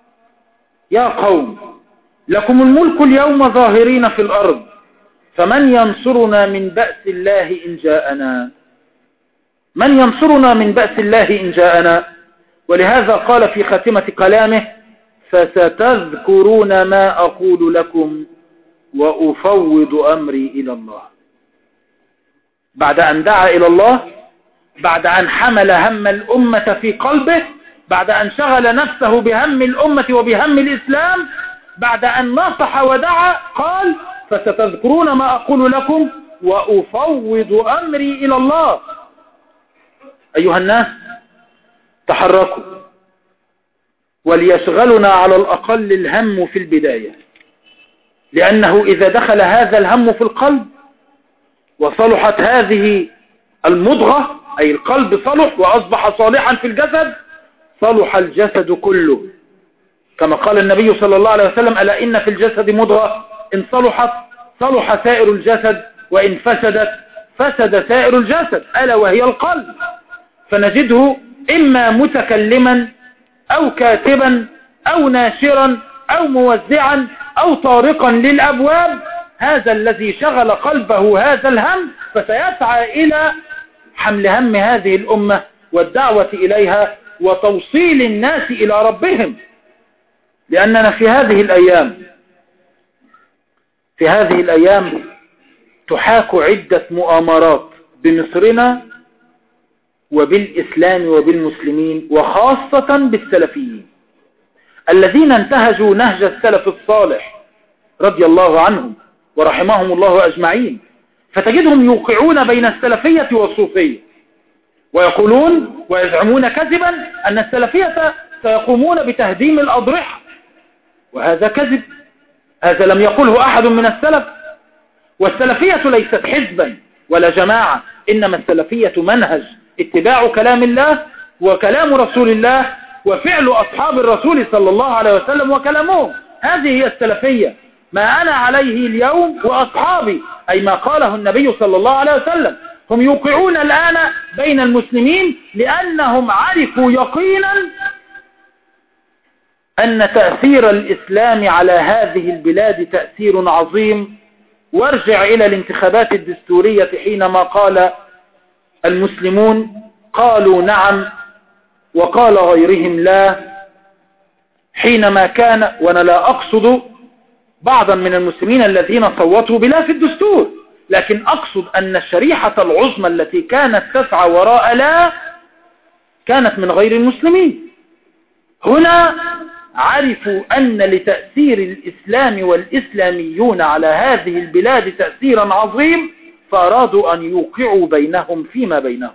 S4: يا قوم لكم الملك اليوم ظاهرين في الأرض، فمن ينصرنا من بأس الله إن جاءنا؟ من ينصرنا من بأس الله إن جاءنا؟ ولهذا قال في خاتمة كلامه: فستذكرون ما أقول لكم وأفوض أمري إلى الله. بعد أن دعا إلى الله، بعد أن حمل هم الأمة في قلبه، بعد أن شغل نفسه بهم الأمة وبهم الإسلام، بعد أن نصح ودعا، قال: فستذكرون ما أقول لكم وأفوض أمري إلى الله. أيها الناس، تحركوا، وليشغلنا على الأقل الهم في البداية، لأنه إذا دخل هذا الهم في القلب وصلحت هذه المضغة، أي القلب صلح وأصبح صالحا في الجسد، صلح الجسد كله. كما قال النبي صلى الله عليه وسلم: ألا إن في الجسد مضغة إن صلحت صلح سائر الجسد، وإن فسدت فسد سائر الجسد، ألا وهي القلب. فنجده إما متكلما أو كاتبا أو ناشرا أو موزعا أو طارقا للأبواب، هذا الذي شغل قلبه هذا الهم، فسيسعى إلى حمل هم هذه الأمة والدعوة إليها وتوصيل الناس إلى ربهم. لأننا في هذه الأيام تحاك عدة مؤامرات بمصرنا وبالإسلام وبالمسلمين، وخاصة بالسلفيين الذين انتهجوا نهج السلف الصالح رضي الله عنهم ورحمهم الله أجمعين. فتجدهم يوقعون بين السلفية والصوفية، ويقولون ويزعمون كذبا أن السلفية سيقومون بتهديم الأضرحة، وهذا كذب، هذا لم يقله أحد من السلف. والسلفية ليست حزبا ولا جماعة، إنما السلفية منهج، اتباع كلام الله وكلام رسول الله وفعل أصحاب الرسول صلى الله عليه وسلم وكلامهم. هذه هي السلفية، ما أنا عليه اليوم وأصحابي، أي ما قاله النبي صلى الله عليه وسلم. هم يوقعون الآن بين المسلمين لأنهم عرفوا يقينا أن تأثير الإسلام على هذه البلاد تأثير عظيم. وارجع إلى الانتخابات الدستورية حينما قال المسلمون قالوا نعم وقال غيرهم لا، حينما كان، وأنا لا أقصد بعضا من المسلمين الذين صوتوا بلا في الدستور، لكن أقصد أن الشريحة العظمى التي كانت تسعى وراء لا كانت من غير المسلمين. هنا عرفوا أن لتأثير الإسلام والإسلاميون على هذه البلاد تأثيرا عظيم، فأرادوا أن يوقعوا بينهم فيما بينهم.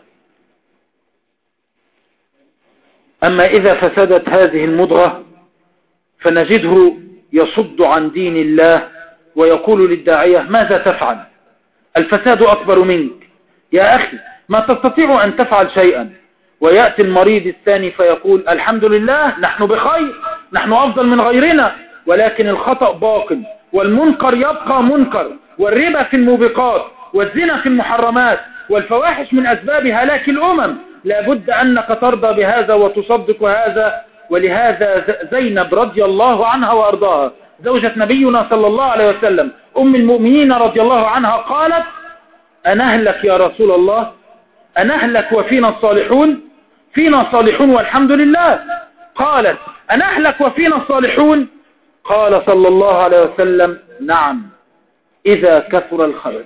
S4: أما إذا فسدت هذه المضغة فنجده يصد عن دين الله ويقول للداعية ماذا تفعل؟ الفساد أكبر منك يا أخي، ما تستطيع أن تفعل شيئا. ويأتي المريض الثاني فيقول الحمد لله نحن بخير، نحن أفضل من غيرنا، ولكن الخطأ باق، والمنكر يبقى منكر، والربا في الموبقات، والزنا في المحرمات، والفواحش من أسباب هلاك الأمم. لابد أنك ترضى بهذا وتصدق هذا. ولهذا زينب رضي الله عنها وأرضاها زوجة نبينا صلى الله عليه وسلم أم المؤمنين رضي الله عنها قالت أنهلك يا رسول الله؟ أنهلك وفينا الصالحون؟ فينا صالحون والحمد لله. قالت أنهلك وفينا الصالحون؟ قال صلى الله عليه وسلم نعم إذا كثر الخبث.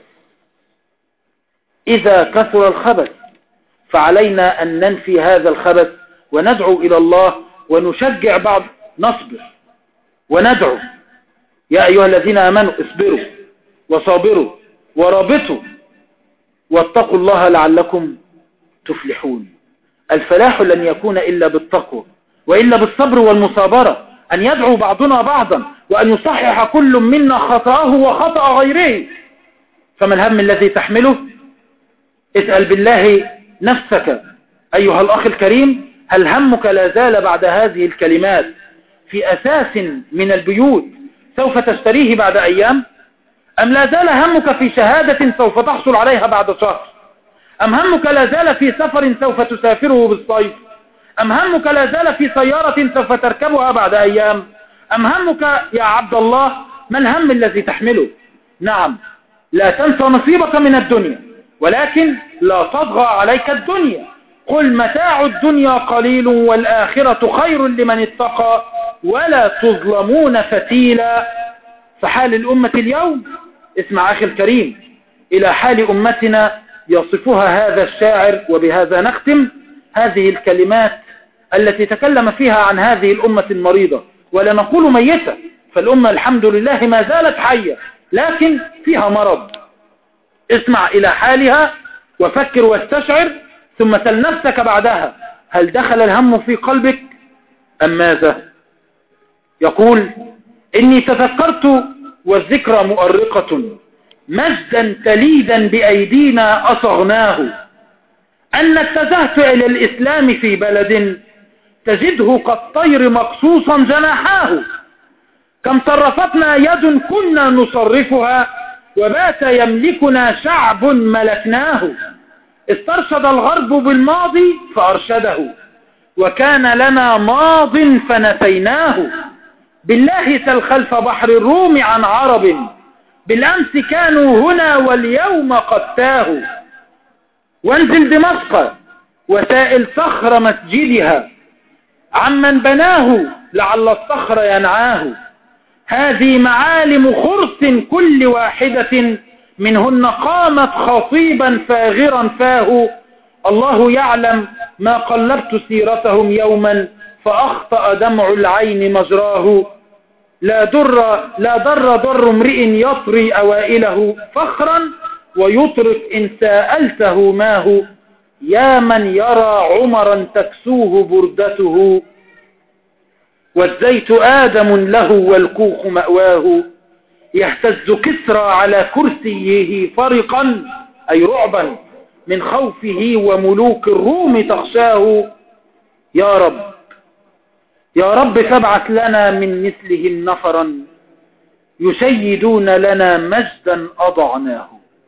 S4: إذا كثر الخبث فعلينا أن ننفي هذا الخبث وندعو إلى الله ونشجع بعض، نصبر وندعو. يا أيها الذين آمنوا اصبروا وصابروا ورابطوا واتقوا الله لعلكم تفلحون. الفلاح لن يكون إلا بالتقوى وإلا بالصبر والمصابرة، أن يدعو بعضنا بعضا وأن يصحح كل منا خطأه وخطأ غيره. فما الهم الذي تحمله؟ اسأل بالله نفسك أيها الأخ الكريم، هل همك لا زال بعد هذه الكلمات في أساس من البيوت سوف تشتريه بعد أيام؟ أم لا زال همك في شهادة سوف تحصل عليها بعد شهر؟ أم همك لا زال في سفر سوف تسافره بالصيف؟ أم همك لا زال في سيارة سوف تركبها بعد أيام؟ أم همك يا عبد الله ما الهم الذي تحمله؟ نعم لا تنسى نصيبك من الدنيا، ولكن لا تطغى عليك الدنيا. قل متاع الدنيا قليل والآخرة خير لمن اتقى ولا تظلمون فتيلا. فحال الأمة اليوم، اسمع أخي الكريم إلى حال أمتنا يصفها هذا الشاعر، وبهذا نختم هذه الكلمات التي تكلم فيها عن هذه الأمة المريضة، ولا نقول ميتة، فالأمة الحمد لله ما زالت حية لكن فيها مرض. اسمع إلى حالها وفكر واستشعر، ثم سل نفسك بعدها هل دخل الهم في قلبك أم ماذا؟ يقول إني تذكرت والذكرى مؤرقة مجدا تليدا بأيدينا أصغناه، أن اتجهت إلى الإسلام في بلد تجده كالطير مقصوصا جناحاه، كم صرفتنا يد كنا نصرفها، وبات يملكنا شعب ملكناه. استرشد الغرب بالماضي فأرشده، وكان لنا ماض فنسيناه. بالله سل خلف بحر الروم عن عرب، بالأمس كانوا هنا واليوم قد تاهوا. وانزل دمشق وسائل صخر مسجدها، عمن بناه لعل الصخر ينعاه. هذه معالم خرس كل واحدة منهن قامت خطيبا فاغرا فاه. الله يعلم ما قلبت سيرتهم يوما، فأخطأ دمع العين مجراه. لا ضر امرئ يطري أوائله فخرا، ويطرق إن سألته ماه. يا من يرى عمرا تكسوه بردته، والزيت آدم له والكوخ مأواه. يهتز كسرى على كرسيه فرقا، أي رعبا من خوفه، وملوك الروم تخشاه. يا رب فابعث لنا من مثلهم نفرا، يشيدون لنا مجدا أضعناه.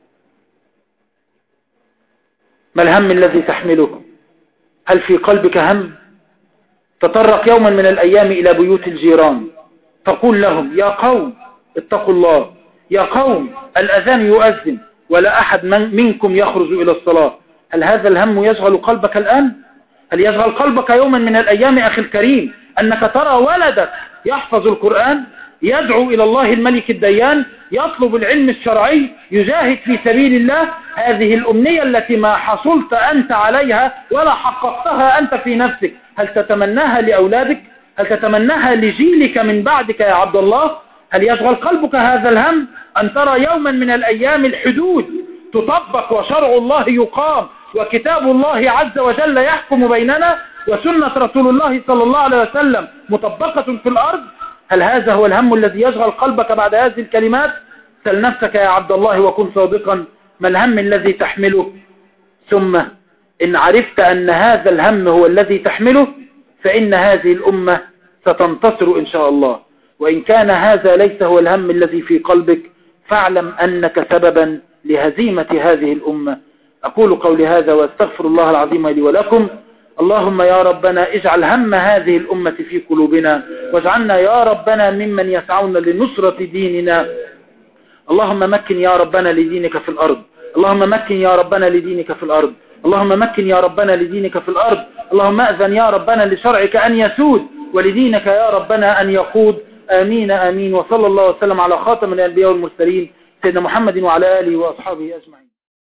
S4: ما الهم الذي تحمله؟ هل في قلبك هم؟ تطرق يوما من الأيام إلى بيوت الجيران، تقول لهم: يا قوم اتقوا الله، يا قوم الأذان يؤذن ولا أحد منكم يخرج إلى الصلاة. هل هذا الهم يشغل قلبك الآن؟ هل يشغل قلبك يوما من الأيام أخي الكريم أنك ترى ولدك يحفظ القرآن، يدعو إلى الله الملك الديان، يطلب العلم الشرعي، يجاهد في سبيل الله؟ هذه الأمنية التي ما حصلت أنت عليها ولا حققتها أنت في نفسك، هل تتمناها لأولادك؟ هل تتمناها لجيلك من بعدك يا عبد الله؟ هل يشغل قلبك هذا الهم أن ترى يوما من الأيام الحدود تطبق وشرع الله يقام وكتاب الله عز وجل يحكم بيننا وسنة رسول الله صلى الله عليه وسلم مطبقة في الأرض؟ هل هذا هو الهم الذي يشغل قلبك بعد هذه الكلمات؟ سل نفسك يا عبد الله وكن صادقا، ما الهم الذي تحمله؟ ثم إن عرفت أن هذا الهم هو الذي تحمله، فإن هذه الأمة ستنتصر إن شاء الله. وإن كان هذا ليس هو الهم الذي في قلبك، فاعلم أنك سببا لهزيمة هذه الأمة. أقول قولي هذا وأستغفر الله العظيم لي ولكم. اللهم يا ربنا اجعل هم هذه الأمة في قلوبنا، واجعلنا يا ربنا ممن يسعون لنصرة ديننا. اللهم مكن يا ربنا لدينك في الأرض، اللهم مكن يا ربنا لدينك في الأرض، اللهم مكن يا ربنا لدينك في الأرض. اللهم أذن يا ربنا لشرعك أن يسود، ولدينك يا ربنا أن يقود. آمين آمين. وصلى الله وسلم على خاتم الأنبياء والمرسلين سيدنا محمد وعلى آله وأصحابه أجمعين.